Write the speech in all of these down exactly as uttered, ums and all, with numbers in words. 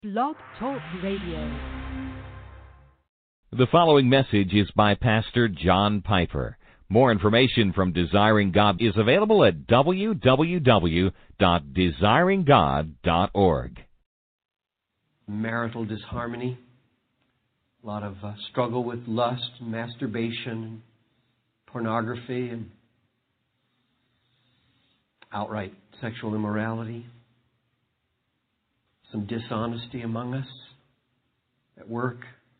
Blog Talk Radio. The following message is by Pastor John Piper. More information from Desiring God is available at w w w dot desiring god dot org. Marital disharmony, a lot of uh, struggle with lust, masturbation, pornography, and outright sexual immorality. Some dishonesty among us at work.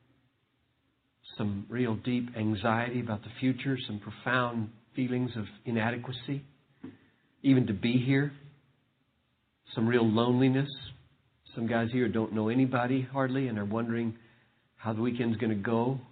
Some real deep anxiety about the future. Some profound feelings of inadequacy, even to be here. Some real loneliness. Some guys here don't know anybody hardly and are wondering how the weekend's going to go.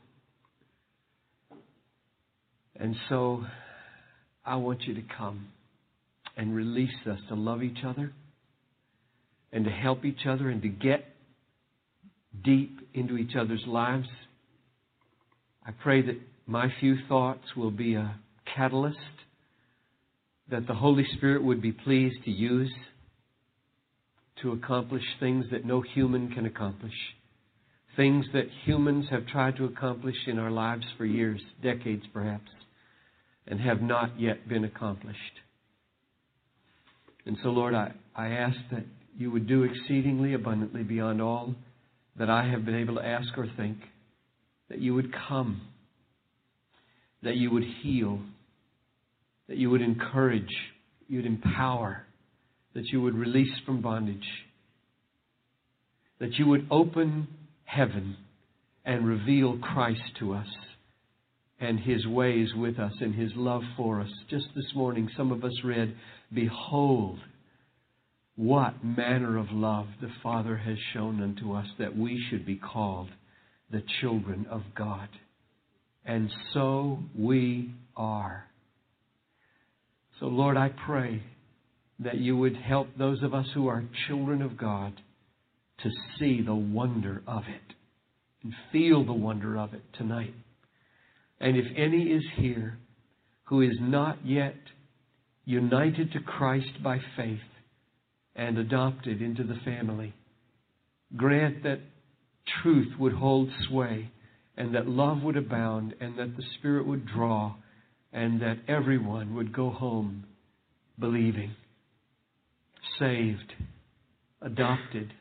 And so I want you to come and release us to love each other and to help each other and to get deep into each other's lives. I pray that my few thoughts will be a catalyst that the Holy Spirit would be pleased to use to accomplish things that no human can accomplish. Things that humans have tried to accomplish in our lives for years, decades perhaps, and have not yet been accomplished. And so, Lord, I, I ask that you would do exceedingly abundantly beyond all that I have been able to ask or think. That you would come. That you would heal. That you would encourage. You'd empower. That you would release from bondage. That you would open heaven and reveal Christ to us and His ways with us and His love for us. Just this morning, some of us read, "Behold, what manner of love the Father has shown unto us, that we should be called the children of God." And so we are. So, Lord, I pray that you would help those of us who are children of God to see the wonder of it and feel the wonder of it tonight. And if any is here who is not yet united to Christ by faith and adopted into the family, grant that truth would hold sway and that love would abound and that the Spirit would draw and that everyone would go home believing, saved, adopted.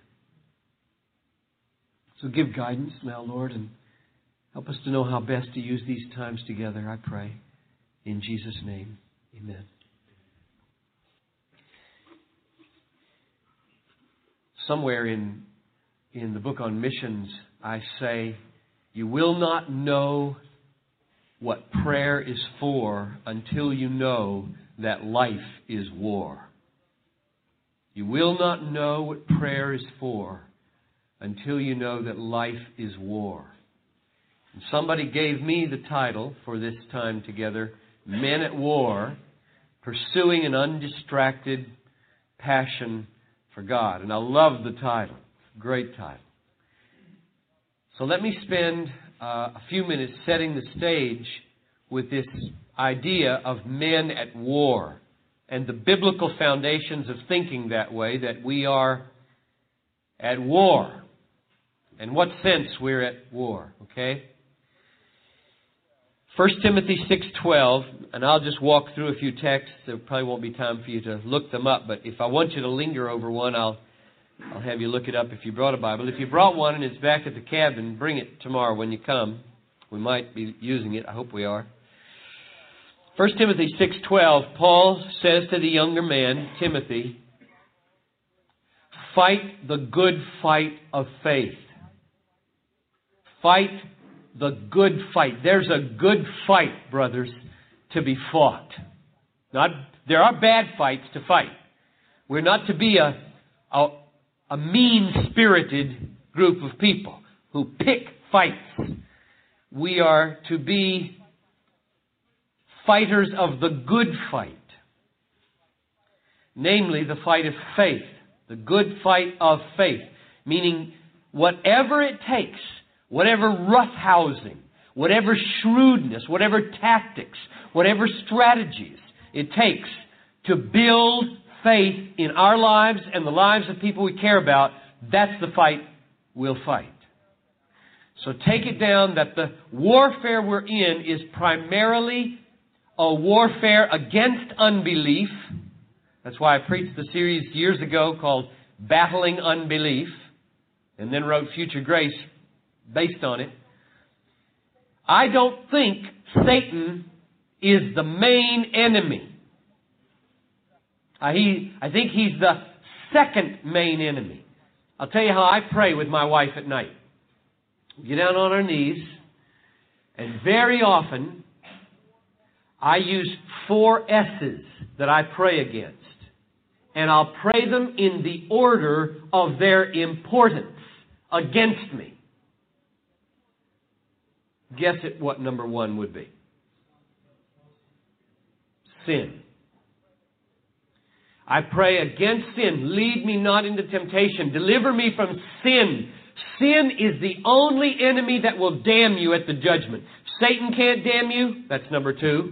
So give guidance now, Lord, and help us to know how best to use these times together, I pray. In Jesus' name, amen. Somewhere in, in the book on missions, I say, you will not know what prayer is for until you know that life is war. You will not know what prayer is for until you know that life is war. And somebody gave me the title for this time together, Men at War, Pursuing an Undistracted Passion for God. And I love the title. Great title. So let me spend uh, a few minutes setting the stage with this idea of men at war and the biblical foundations of thinking that way, that we are at war. In what sense we're at war, okay? First Timothy six twelve, and I'll just walk through a few texts. There probably won't be time for you to look them up, but if I want you to linger over one, I'll I'll have you look it up if you brought a Bible. If you brought one and it's back at the cabin, bring it tomorrow when you come. We might be using it. I hope we are. First Timothy six twelve, Paul says to the younger man, Timothy, fight the good fight of faith. Fight the good fight. There's a good fight, brothers, to be fought. Not, there are bad fights to fight. We're not to be a, a, a mean-spirited group of people who pick fights. We are to be fighters of the good fight. Namely, the fight of faith. The good fight of faith. Meaning, whatever it takes, whatever roughhousing, whatever shrewdness, whatever tactics, whatever strategies it takes to build faith in our lives and the lives of people we care about, that's the fight we'll fight. So take it down that the warfare we're in is primarily a warfare against unbelief. That's why I preached the series years ago called Battling Unbelief, and then wrote Future Grace based on it. I don't think Satan is the main enemy. Uh, he, I think he's the second main enemy. I'll tell you how I pray with my wife at night. We get down on our knees, and very often I use four S's that I pray against. And I'll pray them in the order of their importance against me. Guess at what number one would be? Sin. I pray against sin. Lead me not into temptation. Deliver me from sin. Sin is the only enemy that will damn you at the judgment. Satan can't damn you. That's number two.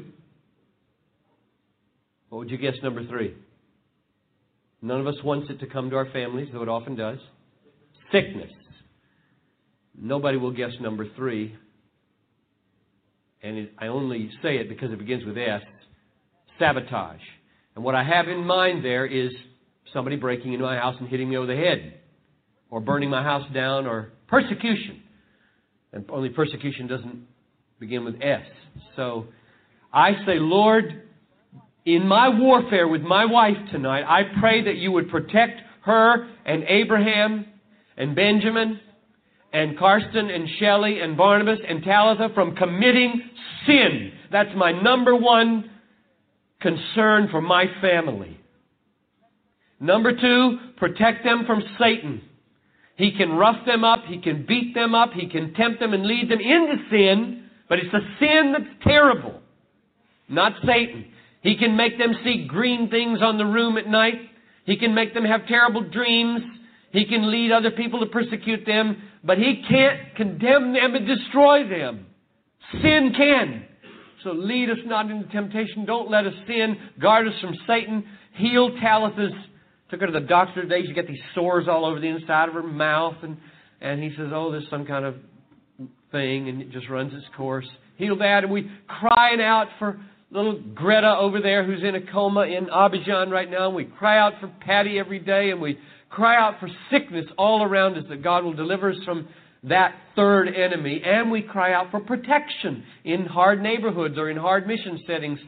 What would you guess number three? None of us wants it to come to our families, though it often does. Sickness. Nobody will guess number three. And it, I only say it because it begins with S. Sabotage. And what I have in mind there is somebody breaking into my house and hitting me over the head, or burning my house down, or persecution. And only persecution doesn't begin with S. So I say, Lord, in my warfare with my wife tonight, I pray that you would protect her and Abraham and Benjamin and Karsten and Shelley and Barnabas and Talitha from committing sin. That's my number one concern for my family. Number two, protect them from Satan. He can rough them up, he can beat them up, he can tempt them and lead them into sin, but it's a sin that's terrible, not Satan. He can make them see green things on the room at night. He can make them have terrible dreams. He can lead other people to persecute them, but he can't condemn them and destroy them. Sin can. So lead us not into temptation. Don't let us sin. Guard us from Satan. Heal Talitha's. Took her to the doctor today. She got these sores all over the inside of her mouth. And, and he says, oh, there's some kind of thing. And it just runs its course. Heal that. And we crying out for little Greta over there who's in a coma in Abidjan right now. And we cry out for Patty every day. And we cry out for sickness all around us, that God will deliver us from that third enemy. And we cry out for protection in hard neighborhoods or in hard mission settings.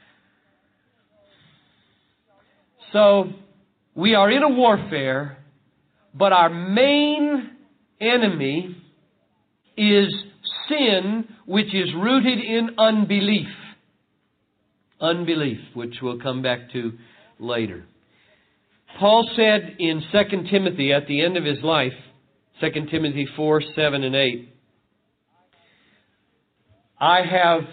So we are in a warfare, but our main enemy is sin, which is rooted in unbelief. Unbelief, which we'll come back to later. Paul said in Second Timothy at the end of his life, Second Timothy four, seven, and eight, I have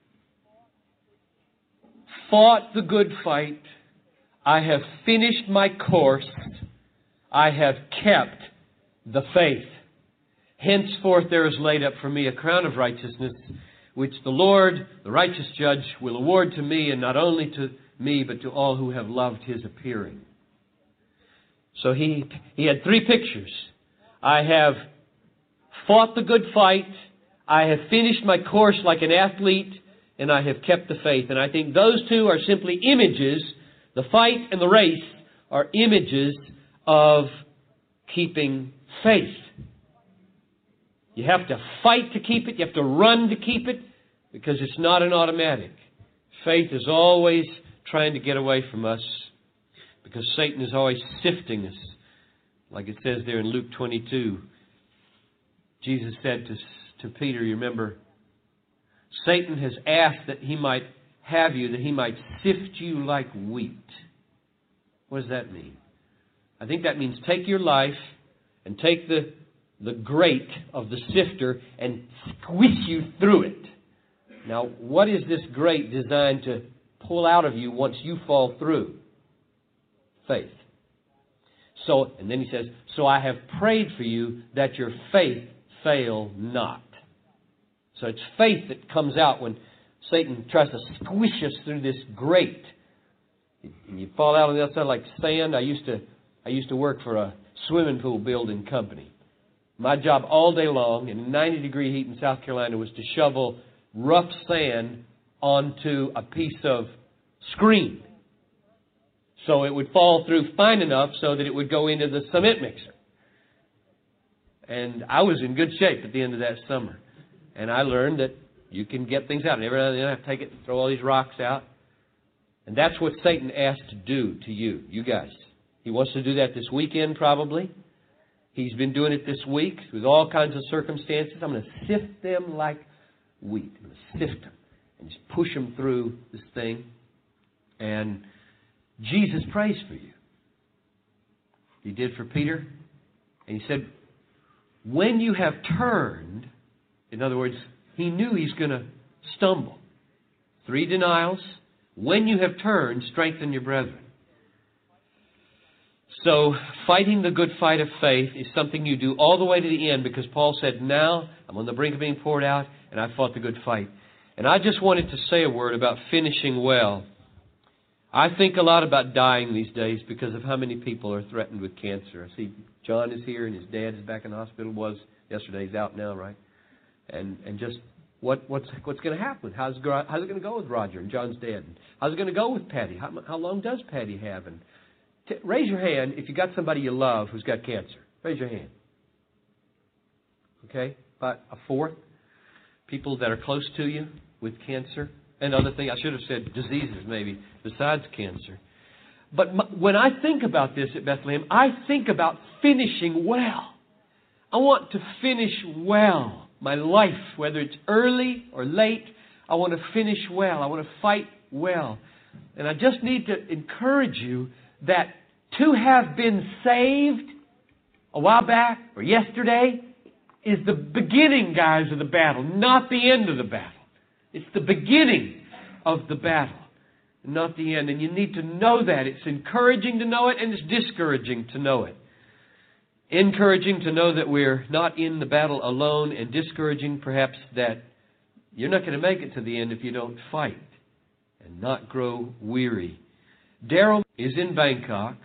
fought the good fight. I have finished my course. I have kept the faith. Henceforth there is laid up for me a crown of righteousness, which the Lord, the righteous judge, will award to me, and not only to me, but to all who have loved his appearing. So he, he had three pictures. I have fought the good fight. I have finished my course like an athlete, and I have kept the faith. And I think those two are simply images. The fight and the race are images of keeping faith. You have to fight to keep it. You have to run to keep it, because it's not an automatic. Faith is always trying to get away from us, because Satan is always sifting us. Like it says there in Luke twenty-two, Jesus said to, to Peter, you remember, Satan has asked that he might have you, that he might sift you like wheat. What does that mean? I think that means take your life and take the, the grate of the sifter and squish you through it. Now, what is this grate designed to pull out of you once you fall through? Faith. So, and then he says, so I have prayed for you that your faith fail not. So it's faith that comes out when Satan tries to squish us through this grate. And you fall out on the other side like sand. I used to I used to work for a swimming pool building company. My job all day long in ninety degree heat in South Carolina was to shovel rough sand onto a piece of screen, so it would fall through fine enough so that it would go into the cement mixer. And I was in good shape at the end of that summer. And I learned that you can get things out. And every now and then I have to take it and throw all these rocks out. And that's what Satan asked to do to you, you guys. He wants to do that this weekend probably. He's been doing it this week with all kinds of circumstances. I'm going to sift them like wheat. I'm going to sift them and just push them through this thing. And Jesus prays for you. He did for Peter. And he said, when you have turned, in other words, he knew he's going to stumble. Three denials. When you have turned, strengthen your brethren. So, fighting the good fight of faith is something you do all the way to the end, because Paul said, now I'm on the brink of being poured out, and I fought the good fight. And I just wanted to say a word about finishing well. I think a lot about dying these days because of how many people are threatened with cancer. I see John is here, and his dad is back in the hospital. Was yesterday. He's out now, right? And and just what what's what's going to happen? How's how's it going to go with Roger and John's dad? And how's it going to go with Patty? How how long does Patty have? And T- raise your hand if you got somebody you love who's got cancer. Raise your hand. Okay? About a fourth. People that are close to you with cancer and other things. I should have said diseases maybe besides cancer. But m- when I think about this at Bethlehem, I think about finishing well. I want to finish well my life, whether it's early or late. I want to finish well. I want to fight well. And I just need to encourage you that to have been saved a while back or yesterday is the beginning, guys, of the battle, not the end of the battle. It's the beginning of the battle, not the end. And you need to know that. It's encouraging to know it, and it's discouraging to know it. Encouraging to know that we're not in the battle alone, and discouraging perhaps that you're not going to make it to the end if you don't fight and not grow weary. Daryl is in Bangkok,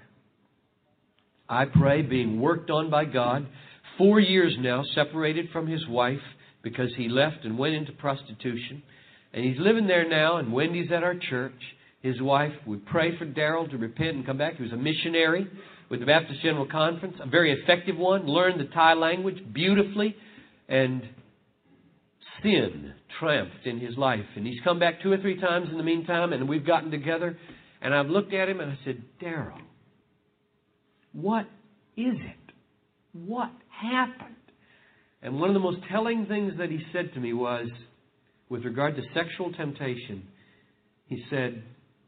I pray, being worked on by God. Four years now, separated from his wife because he left and went into prostitution. And he's living there now, and Wendy's at our church. His wife, we pray for Daryl to repent and come back. He was a missionary with the Baptist General Conference, a very effective one, learned the Thai language beautifully, and sin triumphed in his life. And he's come back two or three times in the meantime, and we've gotten together. And I've looked at him and I said, Daryl, what is it? What happened? And one of the most telling things that he said to me was, with regard to sexual temptation, he said,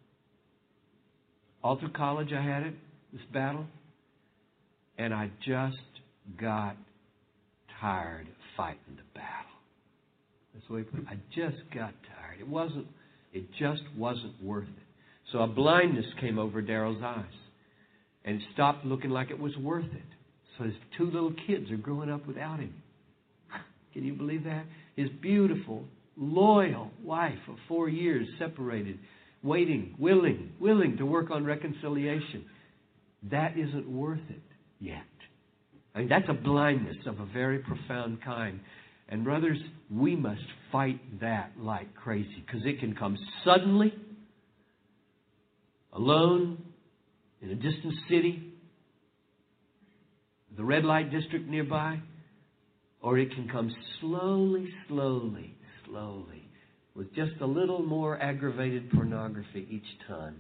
all through college I had it, this battle, and I just got tired of fighting the battle. That's the way he put it. I just got tired. It wasn't, it just wasn't worth it. So a blindness came over Daryl's eyes. And it stopped looking like it was worth it. So his two little kids are growing up without him. Can you believe that? His beautiful, loyal wife of four years separated, waiting, willing, willing to work on reconciliation. That isn't worth it yet. I mean, that's a blindness of a very profound kind. And brothers, we must fight that like crazy, because it can come suddenly, alone, in a distant city, the red light district nearby, or it can come slowly, slowly, slowly, with just a little more aggravated pornography each time.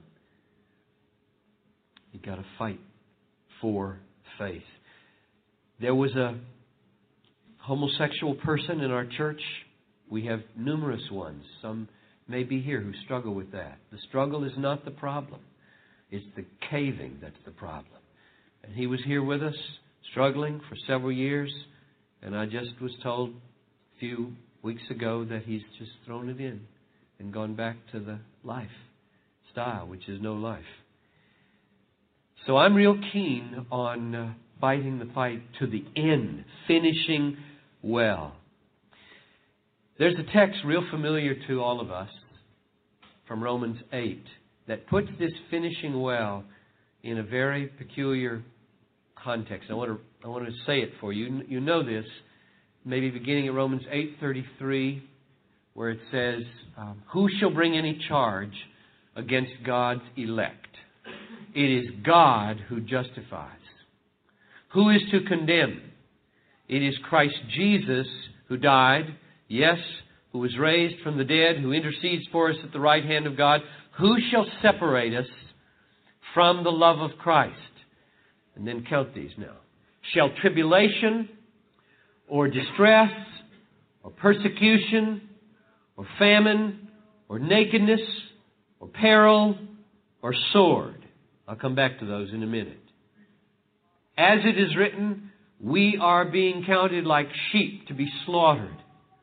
You've got to fight for faith. There was a homosexual person in our church. We have numerous ones. Some may be here who struggle with that. The struggle is not the problem. It's the caving that's the problem. And he was here with us, struggling for several years. And I just was told a few weeks ago that he's just thrown it in and gone back to the lifestyle, which is no life. So I'm real keen on uh, fighting the fight to the end, finishing well. There's a text real familiar to all of us from Romans eight that puts this finishing well in a very peculiar context. I want to I want to say it for you. You know this, maybe beginning at Romans eight thirty-three, where it says, um, who shall bring any charge against God's elect? It is God who justifies. Who is to condemn? It is Christ Jesus who died, yes, who was raised from the dead, who intercedes for us at the right hand of God. Who shall separate us from the love of Christ? And then count these now. Shall tribulation or distress or persecution or famine or nakedness or peril or sword? I'll come back to those in a minute. As it is written, we are being counted like sheep to be slaughtered.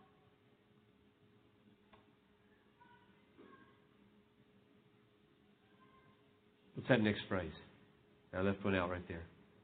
What's that next phrase? I left one out right there.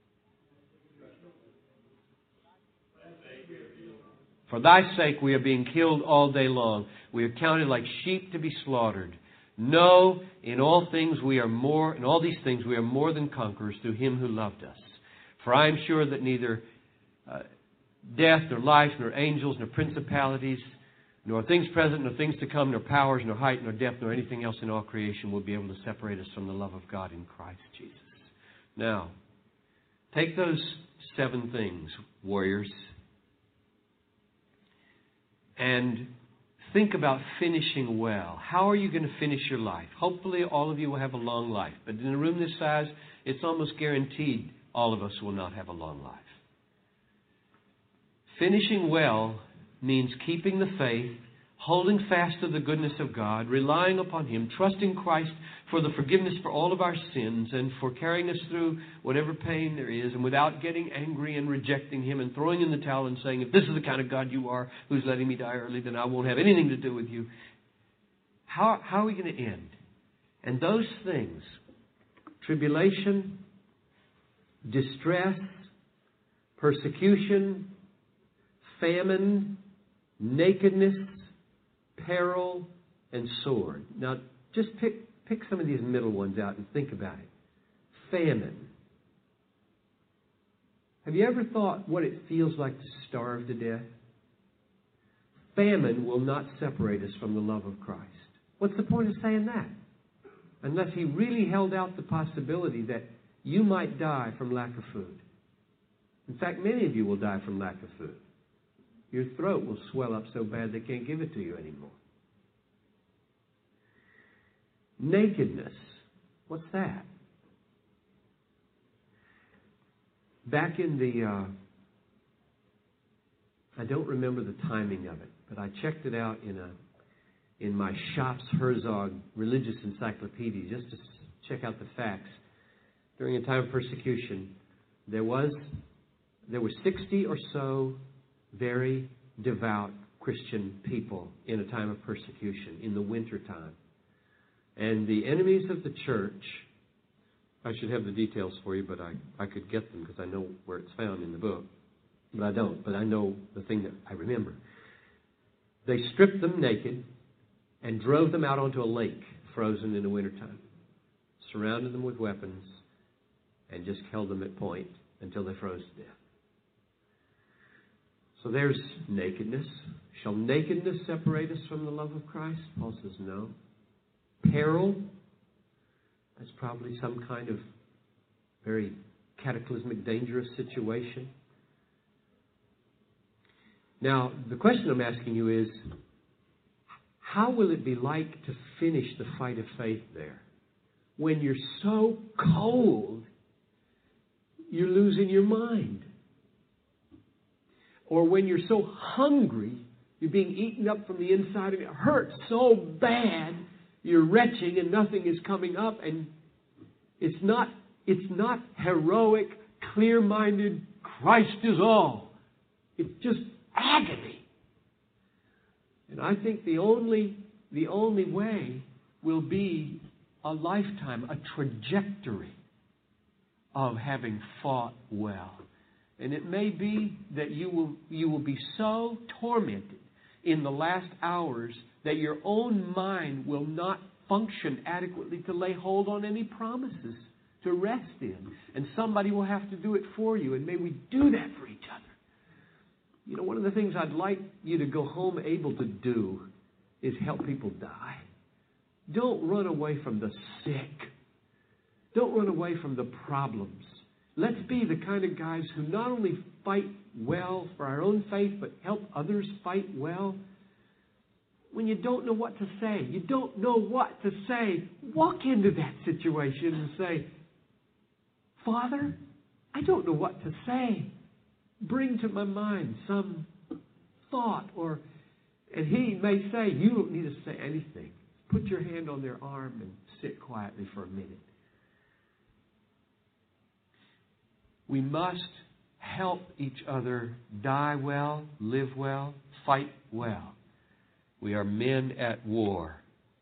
For thy sake we are being killed all day long. We are counted like sheep to be slaughtered. No, in all things we are more, in all these things we are more than conquerors through Him who loved us. For I am sure that neither uh, death, nor life, nor angels, nor principalities, nor things present, nor things to come, nor powers, nor height, nor depth, nor anything else in all creation will be able to separate us from the love of God in Christ Jesus. Now, take those seven things, warriors, and think about finishing well. How are you going to finish your life? Hopefully all of you will have a long life. But in a room this size, it's almost guaranteed all of us will not have a long life. Finishing well means keeping the faith, holding fast to the goodness of God, relying upon Him, trusting Christ for the forgiveness for all of our sins and for carrying us through whatever pain there is, and without getting angry and rejecting Him and throwing in the towel and saying, if this is the kind of God you are who's letting me die early, then I won't have anything to do with you. How, how are we going to end? And those things, tribulation, distress, persecution, famine, nakedness, peril, and sword. Now, just pick pick some of these middle ones out and think about it. Famine. Have you ever thought what it feels like to starve to death? Famine will not separate us from the love of Christ. What's the point of saying that? Unless He really held out the possibility that you might die from lack of food. In fact, many of you will die from lack of food. Your throat will swell up so bad they can't give it to you anymore. Nakedness. What's that? Back in the, uh, I don't remember the timing of it, but I checked it out in a in my Schops Herzog religious encyclopedia just to check out the facts. During a time of persecution, there was there were sixty or so very devout Christian people in a time of persecution in the winter time. And the enemies of the church, I should have the details for you, but I, I could get them because I know where it's found in the book. But I don't, but I know the thing that I remember. They stripped them naked and drove them out onto a lake frozen in the wintertime, surrounded them with weapons, and just held them at point until they froze to death. So there's nakedness. Shall nakedness separate us from the love of Christ? Paul says no. Peril. That's probably some kind of very cataclysmic, dangerous situation. Now, the question I'm asking you is, how will it be like to finish the fight of faith there? When you're so cold, you're losing your mind. Or when you're so hungry, you're being eaten up from the inside of you. It hurts so bad, you're retching and nothing is coming up. And it's not, it's not heroic, clear-minded, Christ is all. It's just agony. And I think the only, the only way will be a lifetime, a trajectory of having fought well. And it may be that you will, you will be so tormented in the last hours that your own mind will not function adequately to lay hold on any promises to rest in. And somebody will have to do it for you. And may we do that for each other. You know, one of the things I'd like you to go home able to do is help people die. Don't run away from the sick. Don't run away from the problems. Let's be the kind of guys who not only fight well for our own faith, but help others fight well. When you don't know what to say, you don't know what to say, walk into that situation and say, Father, I don't know what to say. Bring to my mind some thought, or, and He may say, you don't need to say anything. Put your hand on their arm and sit quietly for a minute. We must help each other die well, live well, fight well. We are men at war.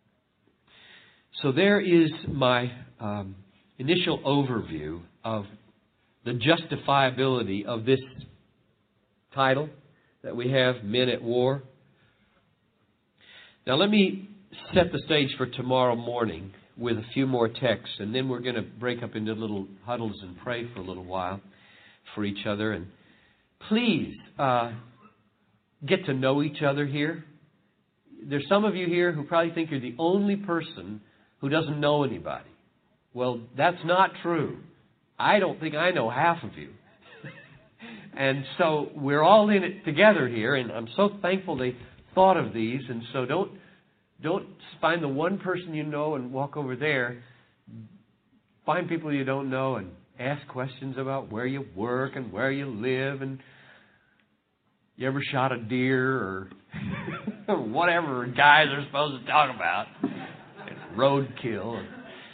So there is my um, initial overview of the justifiability of this title that we have, Men at War. Now let me set the stage for tomorrow morning with a few more texts, and then we're going to break up into little huddles and pray for a little while for each other. And please uh, get to know each other here. There's some of you here who probably think you're the only person who doesn't know anybody. Well, that's not true. I don't think I know half of you. And so we're all in it together here, and I'm so thankful they thought of these. And so don't don't find the one person you know and walk over there. Find people you don't know and ask questions about where you work and where you live, and you ever shot a deer or whatever guys are supposed to talk about. It's roadkill.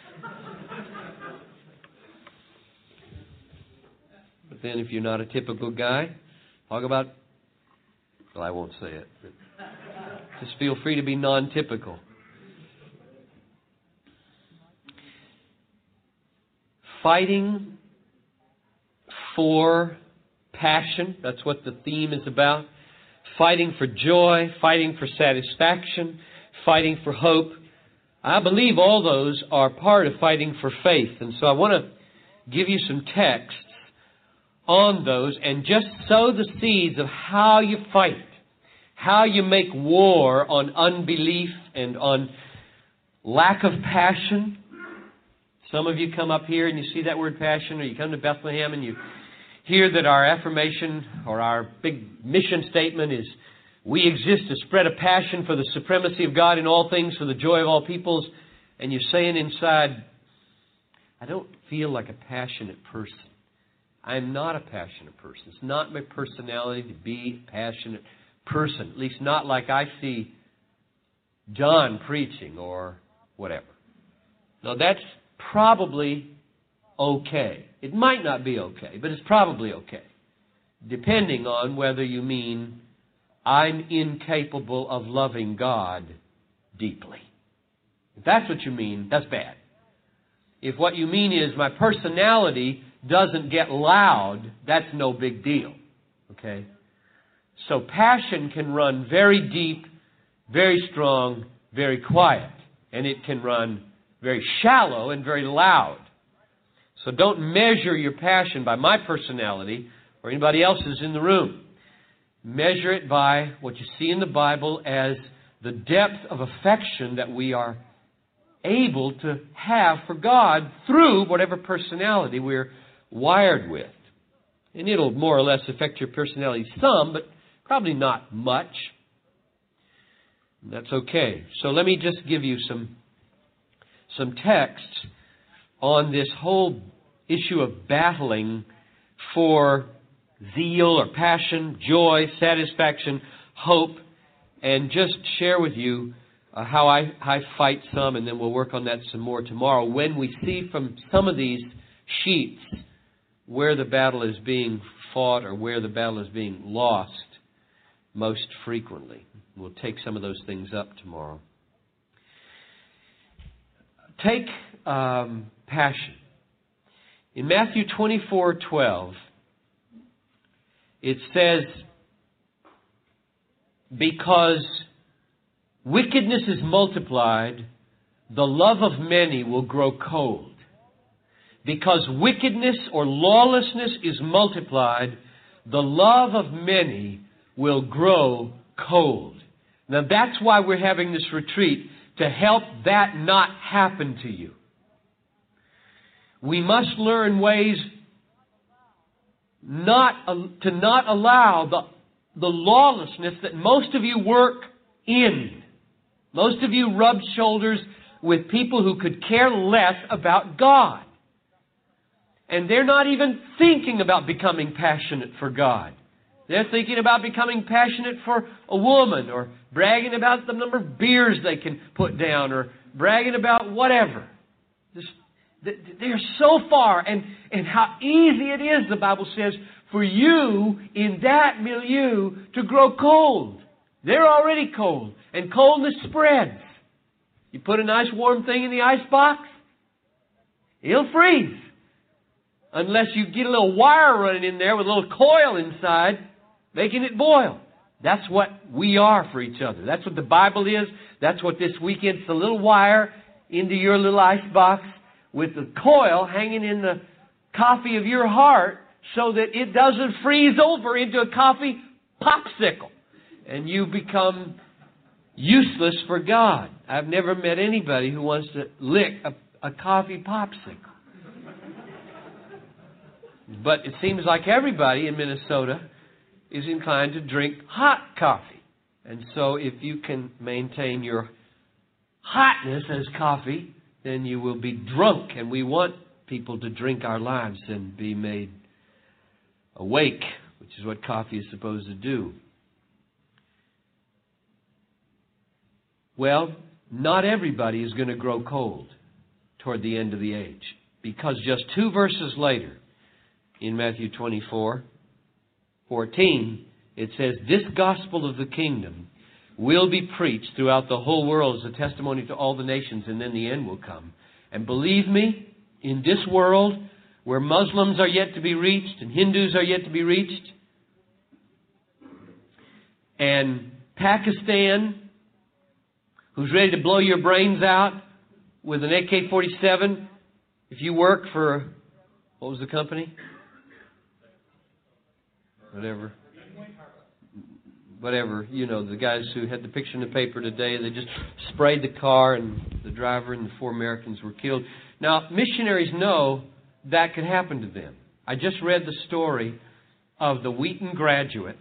But then if you're not a typical guy, talk about, well, I won't say it, but just feel free to be non-typical. Fighting for passion, that's what the theme is about. Fighting for joy, fighting for satisfaction, fighting for hope. I believe all those are part of fighting for faith. And so I want to give you some texts on those and just sow the seeds of how you fight, how you make war on unbelief and on lack of passion. Some of you come up here and you see that word passion, or you come to Bethlehem and you hear that our affirmation or our big mission statement is, we exist to spread a passion for the supremacy of God in all things, for the joy of all peoples. And you're saying inside, I don't feel like a passionate person. I'm not a passionate person. It's not my personality to be a passionate person, at least not like I see John preaching or whatever. Now that's probably okay. It might not be okay, but it's probably okay, depending on whether you mean I'm incapable of loving God deeply. If that's what you mean, that's bad. If what you mean is my personality doesn't get loud, that's no big deal. Okay? So passion can run very deep, very strong, very quiet. And it can run very shallow and very loud. So don't measure your passion by my personality or anybody else's in the room. Measure it by what you see in the Bible as the depth of affection that we are able to have for God through whatever personality we're wired with. And it'll more or less affect your personality some, but probably not much. That's okay. So let me just give you some some texts on this whole issue of battling for zeal or passion, joy, satisfaction, hope, and just share with you uh, how I, I fight some, and then we'll work on that some more tomorrow when we see from some of these sheets where the battle is being fought or where the battle is being lost most frequently. We'll take some of those things up tomorrow. Take um, passion. In Matthew twenty-four twelve, it says, because wickedness is multiplied, the love of many will grow cold. because wickedness or lawlessness is multiplied, the love of many will grow cold. Now that's why we're having this retreat, to help that not happen to you. We must learn ways not to not allow the, the lawlessness that most of you work in. Most of you rub shoulders with people who could care less about God. And they're not even thinking about becoming passionate for God. They're thinking about becoming passionate for a woman, or bragging about the number of beers they can put down, or bragging about whatever. Just, they're so far, and, and how easy it is, the Bible says, for you in that milieu to grow cold. They're already cold, and coldness spreads. You put a nice warm thing in the ice box, it'll freeze. Unless you get a little wire running in there with a little coil inside, making it boil. That's what we are for each other. That's what the Bible is. That's what this weekend. It's a little wire into your little ice box with the coil hanging in the coffee of your heart so that it doesn't freeze over into a coffee popsicle and you become useless for God. I've never met anybody who wants to lick a, a coffee popsicle. But it seems like everybody in Minnesota is inclined to drink hot coffee. And so if you can maintain your hotness as coffee, then you will be drunk. And we want people to drink our lives and be made awake, which is what coffee is supposed to do. Well, not everybody is going to grow cold toward the end of the age, because just two verses later, in Matthew twenty-four, fourteen, it says, "This gospel of the kingdom will be preached throughout the whole world as a testimony to all the nations, and then the end will come. And believe me, in this world where Muslims are yet to be reached and Hindus are yet to be reached, and Pakistan, who's ready to blow your brains out with an A K forty-seven, if you work for, what was the company? Whatever. Whatever. You know, the guys who had the picture in the paper today, they just sprayed the car and the driver and the four Americans were killed. Now, missionaries know that could happen to them. I just read the story of the Wheaton graduate,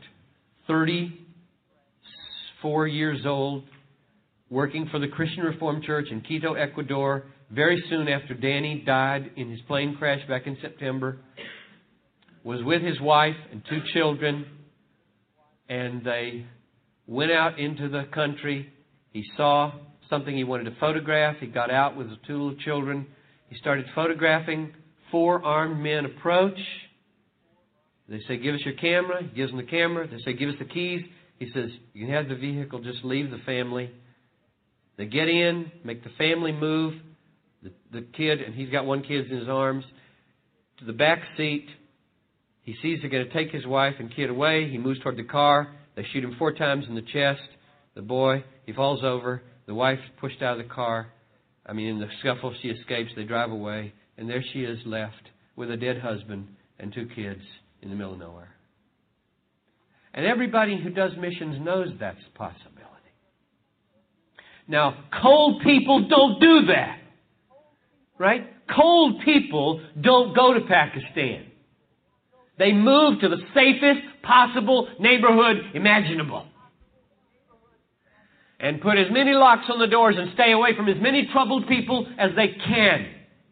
thirty-four years old, working for the Christian Reformed Church in Quito, Ecuador, very soon after Danny died in his plane crash back in September. Was with his wife and two children, and they went out into the country. He saw something he wanted to photograph. He got out with the two little children. He started photographing. Four armed men approach. They say, "Give us your camera." He gives them the camera. They say, "Give us the keys." He says, "You can have the vehicle, just leave the family." They get in, make the family move. The, the kid, and he's got one kid in his arms, to the back seat. He sees they're going to take his wife and kid away. He moves toward the car. They shoot him four times in the chest. The boy, he falls over. The wife pushed out of the car. I mean, in the scuffle, she escapes. They drive away. And there she is left with a dead husband and two kids in the middle of nowhere. And everybody who does missions knows that's a possibility. Now, cold people don't do that. Right? Cold people don't go to Pakistan. They move to the safest possible neighborhood imaginable. And put as many locks on the doors and stay away from as many troubled people as they can.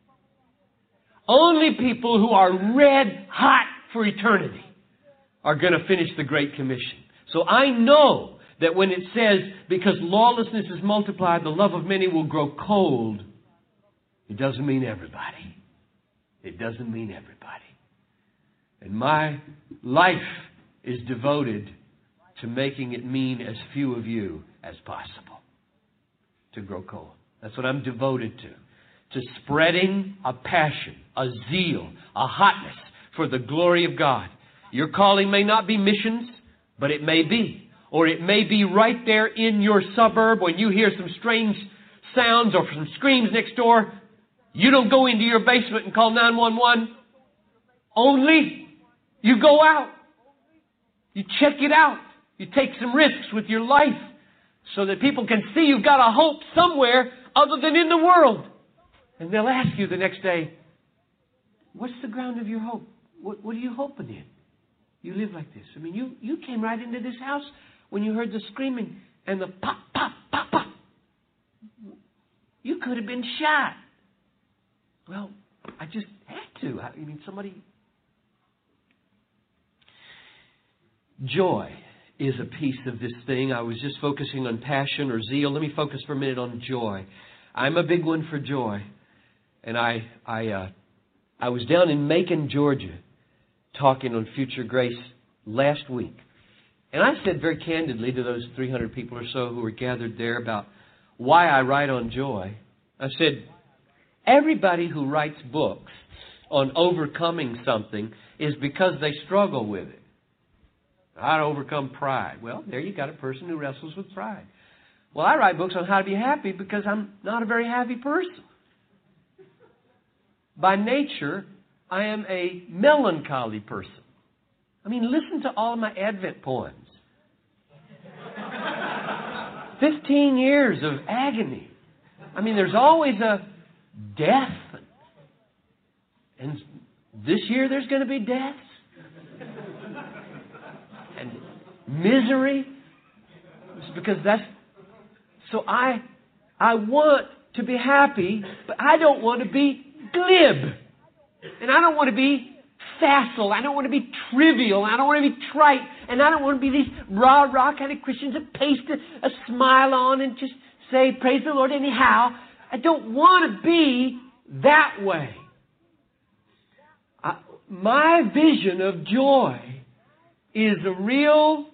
Only people who are red hot for eternity are going to finish the Great Commission. So I know that when it says, because lawlessness is multiplied, the love of many will grow cold, it doesn't mean everybody. It doesn't mean everybody. And my life is devoted to making it mean as few of you as possible to grow cold. That's what I'm devoted to. To spreading a passion, a zeal, a hotness for the glory of God. Your calling may not be missions, but it may be. Or it may be right there in your suburb when you hear some strange sounds or some screams next door. You don't go into your basement and call nine one one. Only you go out. You check it out. You take some risks with your life so that people can see you've got a hope somewhere other than in the world. And they'll ask you the next day, what's the ground of your hope? What, what are you hoping in? You live like this. I mean, you, you came right into this house when you heard the screaming and the pop, pop, pop, pop. You could have been shot. Well, I just had to. I mean, somebody... Joy is a piece of this thing. I was just focusing on passion or zeal. Let me focus for a minute on joy. I'm a big one for joy. And I I uh, I was down in Macon, Georgia, talking on Future Grace last week. And I said very candidly to those three hundred people or so who were gathered there about why I write on joy. I said, everybody who writes books on overcoming something is because they struggle with it. How to overcome pride. Well, there you got a person who wrestles with pride. Well, I write books on how to be happy because I'm not a very happy person. By nature, I am a melancholy person. I mean, listen to all of my Advent poems. Fifteen years of agony. I mean, there's always a death. And this year there's going to be deaths. And misery. It's because that's... So I, I want to be happy, but I don't want to be glib. And I don't want to be facile. I don't want to be trivial. I don't want to be trite. And I don't want to be these rah-rah kind of Christians that paste a, a smile on and just say, praise the Lord anyhow. I don't want to be that way. I, my vision of joy is a real,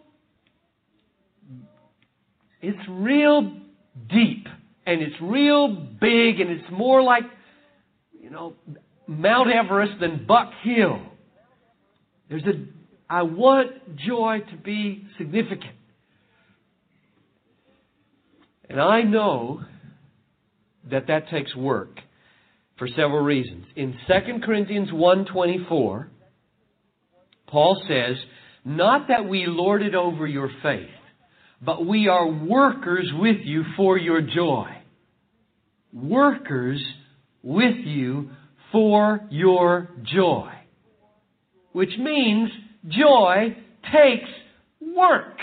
it's real deep. And it's real big. And it's more like, you know, Mount Everest than Buck Hill. There's a, I want joy to be significant. And I know that that takes work for several reasons. In Second Corinthians one twenty-four, Paul says, not that we lord it over your faith, but we are workers with you for your joy. Workers with you for your joy. Which means joy takes work.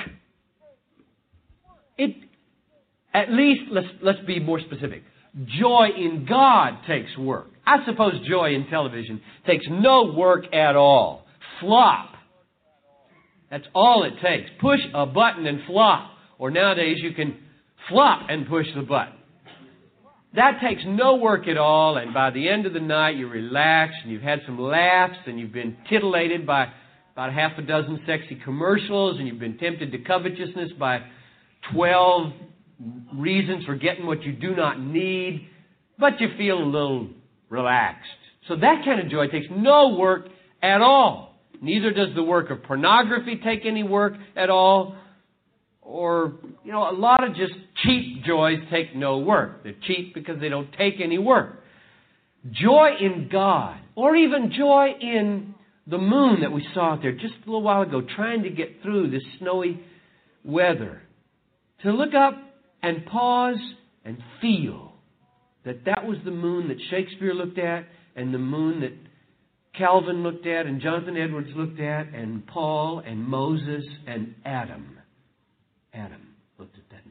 It, at least, let's, let's be more specific. Joy in God takes work. I suppose joy in television takes no work at all. Flop. That's all it takes. Push a button and flop. Or nowadays you can flop and push the button. That takes no work at all, and by the end of the night you're relaxed and you've had some laughs and you've been titillated by about half a dozen sexy commercials and you've been tempted to covetousness by twelve reasons for getting what you do not need, but you feel a little relaxed. So that kind of joy takes no work at all. Neither does the work of pornography take any work at all. Or, you know, a lot of just cheap joys take no work. They're cheap because they don't take any work. Joy in God, or even joy in the moon that we saw out there just a little while ago, trying to get through this snowy weather. To look up and pause and feel that that was the moon that Shakespeare looked at, and the moon that Calvin looked at, and Jonathan Edwards looked at, and Paul and Moses and Adam. Adam looked at that moon.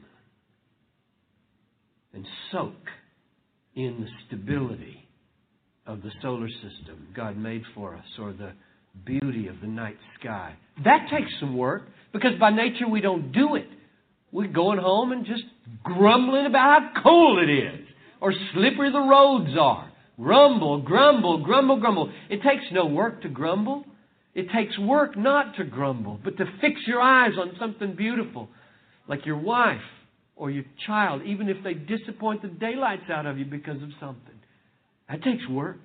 And soak in the stability of the solar system God made for us, or the beauty of the night sky. That takes some work, because by nature we don't do it. We're going home and just grumbling about how cold it is, or slippery the roads are. Grumble, grumble, grumble, grumble. It takes no work to grumble. It takes work not to grumble, but to fix your eyes on something beautiful, like your wife or your child, even if they disappoint the daylights out of you because of something. That takes work.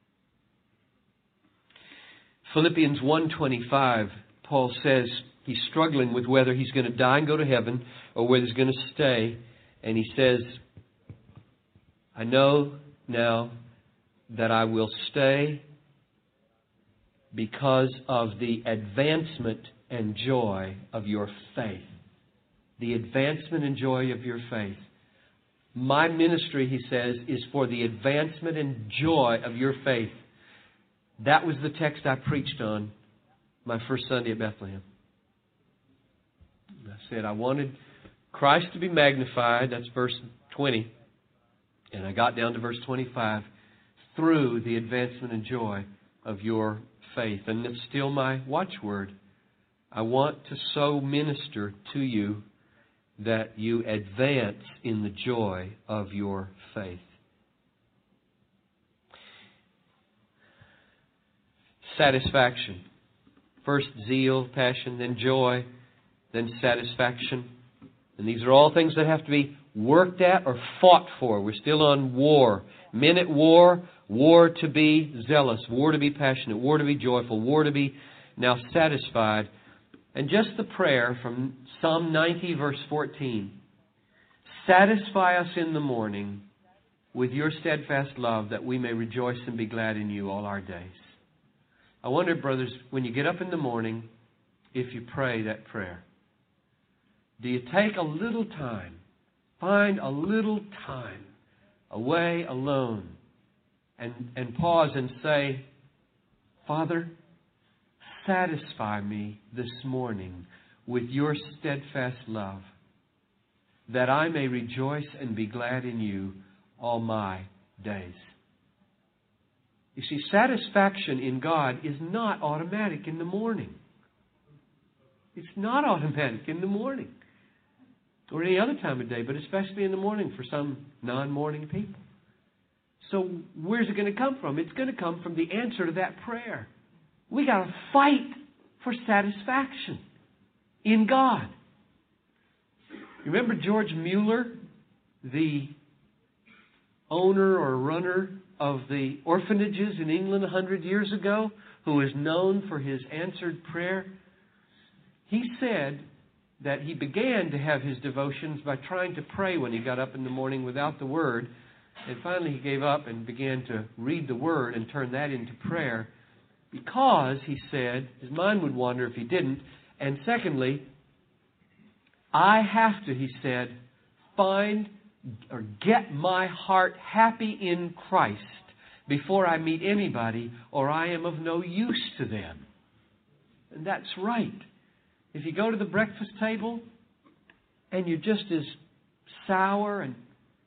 Philippians one twenty-five, Paul says he's struggling with whether he's going to die and go to heaven or whether he's going to stay. And he says, I know now that I will stay because of the advancement and joy of your faith. The advancement and joy of your faith. My ministry, he says, is for the advancement and joy of your faith. That was the text I preached on my first Sunday at Bethlehem. I said I wanted Christ to be magnified. That's verse twenty. And I got down to verse twenty-five. Through the advancement and joy of your faith. And it's still my watchword. I want to so minister to you that you advance in the joy of your faith. Satisfaction. First zeal, passion, then joy, then satisfaction. And these are all things that have to be worked at or fought for. We're still on war. Men at war, war to be zealous, war to be passionate, war to be joyful, war to be now satisfied. And just the prayer from Psalm ninety, verse fourteen. Satisfy us in the morning with your steadfast love, that we may rejoice and be glad in you all our days. I wonder, brothers, when you get up in the morning, if you pray that prayer, do you take a little time, find a little time away alone, and, and pause and say, Father, satisfy me this morning with your steadfast love, that I may rejoice and be glad in you all my days. You see, satisfaction in God is not automatic in the morning. It's not automatic in the morning. Or any other time of day, but especially in the morning for some non-morning people. So where's it going to come from? It's going to come from the answer to that prayer. We got to fight for satisfaction in God. You remember George Mueller, the owner or runner of the orphanages in England a hundred years ago, who was known for his answered prayer? He said that he began to have his devotions by trying to pray when he got up in the morning without the Word. And finally he gave up and began to read the Word and turn that into prayer. Because, he said, his mind would wander if he didn't. And secondly, I have to, he said, find or get my heart happy in Christ before I meet anybody, or I am of no use to them. And that's right. If you go to the breakfast table and you're just as sour and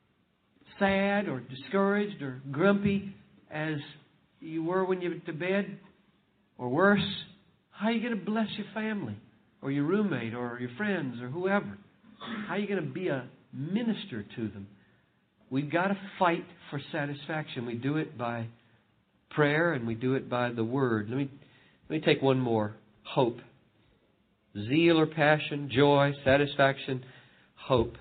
sad or discouraged or grumpy as you were when you went to bed, or worse, how are you going to bless your family or your roommate or your friends or whoever? How are you going to be a minister to them? We've got to fight for satisfaction. We do it by prayer and we do it by the Word. Let me, let me take one more. Hope. Zeal or passion, joy, satisfaction, hope.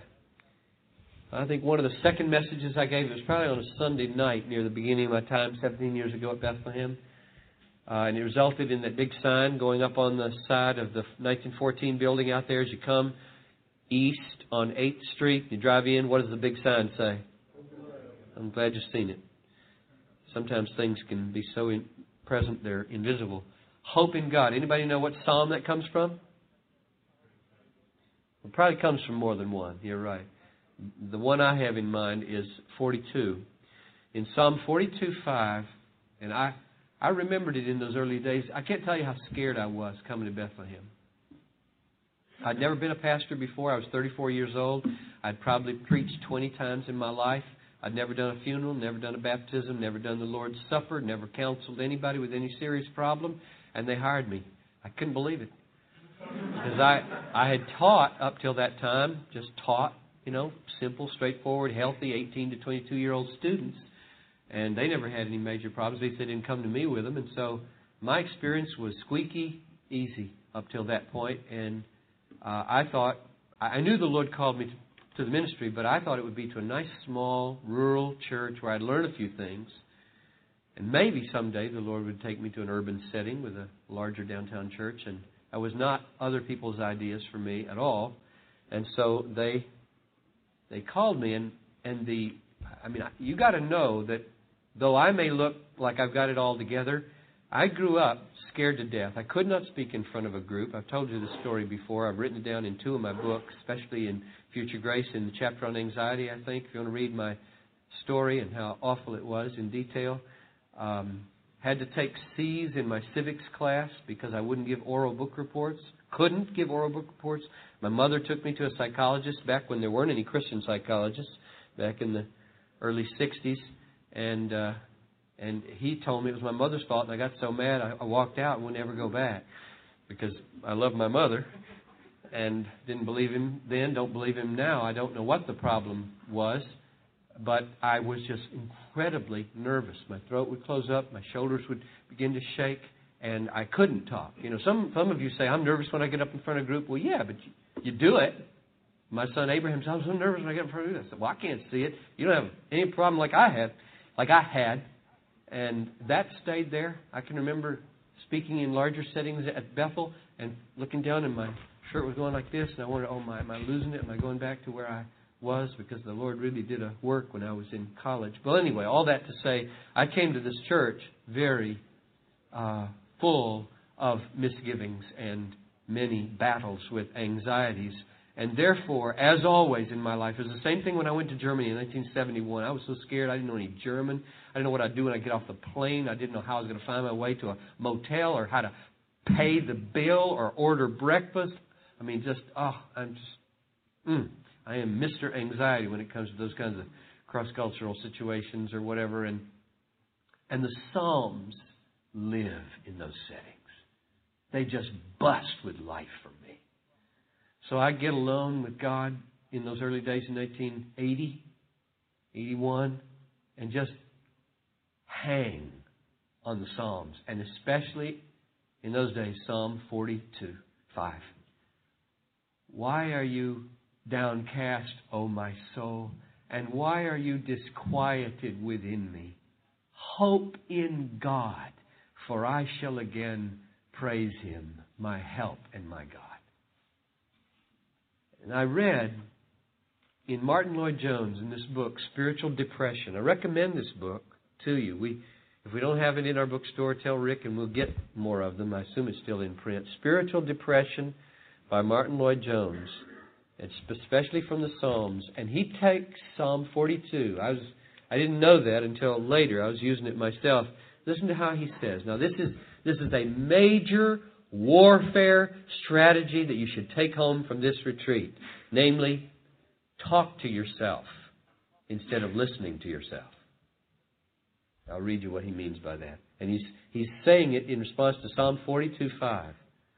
I think one of the second messages I gave, it was probably on a Sunday night near the beginning of my time, seventeen years ago at Bethlehem. Uh, and it resulted in that big sign going up on the side of the nineteen fourteen building out there as you come east on eighth Street. You drive in, what does the big sign say? I'm glad you've seen it. Sometimes things can be so in, present they're invisible. Hope in God. Anybody know what psalm that comes from? It probably comes from more than one. You're right. The one I have in mind is forty-two. In Psalm forty-two five, and I, I remembered it in those early days. I can't tell you how scared I was coming to Bethlehem. I'd never been a pastor before. I was thirty-four years old. I'd probably preached twenty times in my life. I'd never done a funeral, never done a baptism, never done the Lord's Supper, never counseled anybody with any serious problem, and they hired me. I couldn't believe it. Because I, I had taught up till that time, just taught, you know, simple, straightforward, healthy eighteen to twenty-two-year-old students. And they never had any major problems. They said they didn't come to me with them. And so my experience was squeaky easy up till that point. And uh, I thought, I knew the Lord called me to, to the ministry, but I thought it would be to a nice, small, rural church where I'd learn a few things. And maybe someday the Lord would take me to an urban setting with a larger downtown church. And that was not other people's ideas for me at all. And so they they called me, and, and the, I mean, you got to know that though I may look like I've got it all together, I grew up scared to death. I could not speak in front of a group. I've told you this story before. I've written it down in two of my books, especially in Future Grace, in the chapter on anxiety, I think. If you want to read my story and how awful it was in detail. Um, had to take C's in my civics class because I wouldn't give oral book reports. Couldn't give oral book reports. My mother took me to a psychologist back when there weren't any Christian psychologists, back in the early sixties. And uh, and he told me it was my mother's fault, and I got so mad I, I walked out and would never go back because I love my mother and didn't believe him then, don't believe him now. I don't know what the problem was, but I was just incredibly nervous. My throat would close up, my shoulders would begin to shake, and I couldn't talk. You know, some some of you say, I'm nervous when I get up in front of a group. Well, yeah, but you, you do it. My son Abraham said, I'm so nervous when I get in front of a group. I said, well, I can't see it. You don't have any problem like I had, like I had. And that stayed there. I can remember speaking in larger settings at Bethel and looking down, and my shirt was going like this, and I wondered, oh, my, am I losing it? Am I going back to where I was? Because the Lord really did a work when I was in college. Well, anyway, all that to say, I came to this church very uh, full of misgivings and many battles with anxieties. And therefore, as always in my life, it was the same thing when I went to Germany in nineteen seventy-one. I was so scared. I didn't know any German. I didn't know what I'd do when I get off the plane. I didn't know how I was going to find my way to a motel or how to pay the bill or order breakfast. I mean, just, oh, I'm just, mm, I am Mister Anxiety when it comes to those kinds of cross-cultural situations or whatever. And, and the Psalms live in those settings. They just bust with life for me. So I get alone with God in those early days in nineteen eighty, eighty-one, and just hang on the Psalms, and especially in those days, Psalm forty-two, five. Why are you downcast, O my soul, and why are you disquieted within me? Hope in God, for I shall again praise Him, my help and my God. And I read in Martin Lloyd-Jones in this book, Spiritual Depression. I recommend this book to you. We, if we don't have it in our bookstore, tell Rick and we'll get more of them. I assume it's still in print. Spiritual Depression by Martin Lloyd-Jones. It's especially from the Psalms. And he takes Psalm forty-two. I was I didn't know that until later. I was using it myself. Listen to how he says. Now this is this is a major warfare strategy that you should take home from this retreat. Namely, talk to yourself instead of listening to yourself. I'll read you what he means by that. And he's he's saying it in response to Psalm forty-two, five.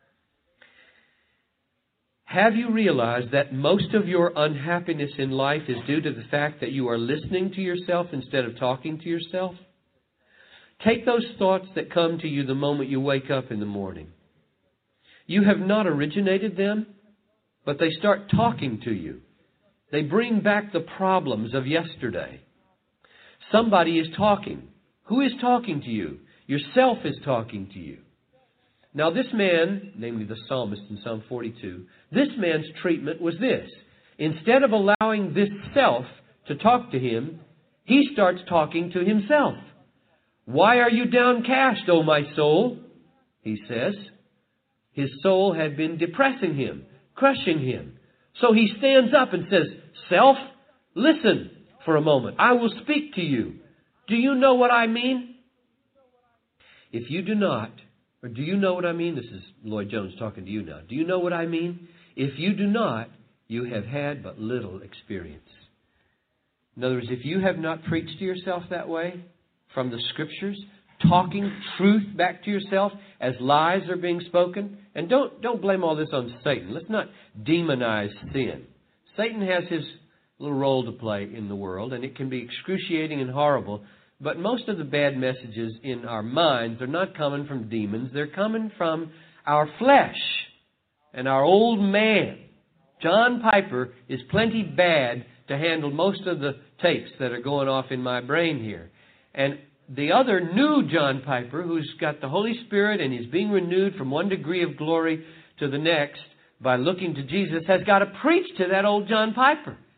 Have you realized that most of your unhappiness in life is due to the fact that you are listening to yourself instead of talking to yourself? Take those thoughts that come to you the moment you wake up in the morning. You have not originated them, but they start talking to you. They bring back the problems of yesterday. Somebody is talking. Who is talking to you? Yourself is talking to you. Now this man, namely the psalmist in Psalm forty-two, this man's treatment was this. Instead of allowing this self to talk to him, he starts talking to himself. Why are you downcast, O my soul? He says. His soul had been depressing him, crushing him. So he stands up and says, Self, listen for a moment. I will speak to you. Do you know what I mean? If you do not, or do you know what I mean? This is Lloyd-Jones talking to you now. Do you know what I mean? If you do not, you have had but little experience. In other words, if you have not preached to yourself that way from the Scriptures, talking truth back to yourself as lies are being spoken, and don't don't blame all this on Satan. Let's not demonize sin. Satan has his little role to play in the world, and it can be excruciating and horrible. But most of the bad messages in our minds are not coming from demons. They're coming from our flesh and our old man. John Piper is plenty bad to handle most of the tapes that are going off in my brain here. And the other new John Piper, who's got the Holy Spirit and is being renewed from one degree of glory to the next by looking to Jesus, has got to preach to that old John Piper.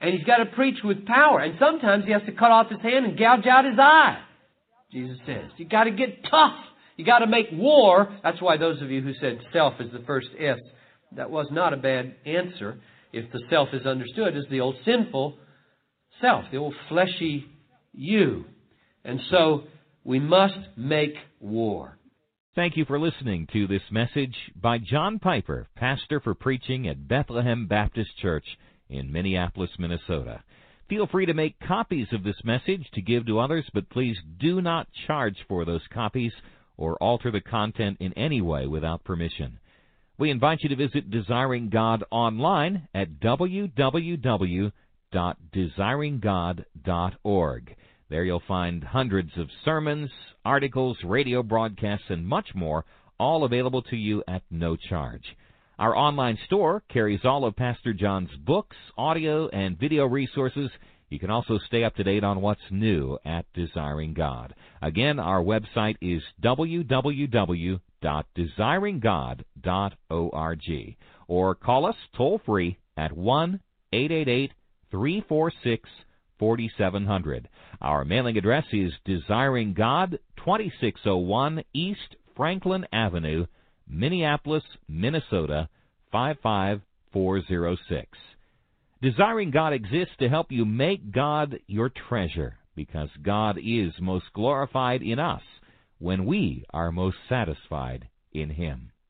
And he's got to preach with power. And sometimes he has to cut off his hand and gouge out his eye. Jesus says, you got to get tough. You got to make war. That's why those of you who said self is the first S, that was not a bad answer. If the self is understood as the old sinful self, the old fleshy you. And so we must make war. Thank you for listening to this message by John Piper, pastor for preaching at Bethlehem Baptist Church in Minneapolis, Minnesota. Feel free to make copies of this message to give to others, but please do not charge for those copies or alter the content in any way without permission. We invite you to visit Desiring God online at w w w dot desiring god dot org. There you'll find hundreds of sermons, articles, radio broadcasts, and much more, all available to you at no charge. Our online store carries all of Pastor John's books, audio, and video resources. You can also stay up to date on what's new at Desiring God. Again, our website is w w w dot desiring god dot org, or call us toll-free at one eight eight eight, three four six, four seven zero zero. Our mailing address is Desiring God, twenty-six oh one East Franklin Avenue, Minneapolis, Minnesota, five five four zero six. Desiring God exists to help you make God your treasure, because God is most glorified in us when we are most satisfied in Him.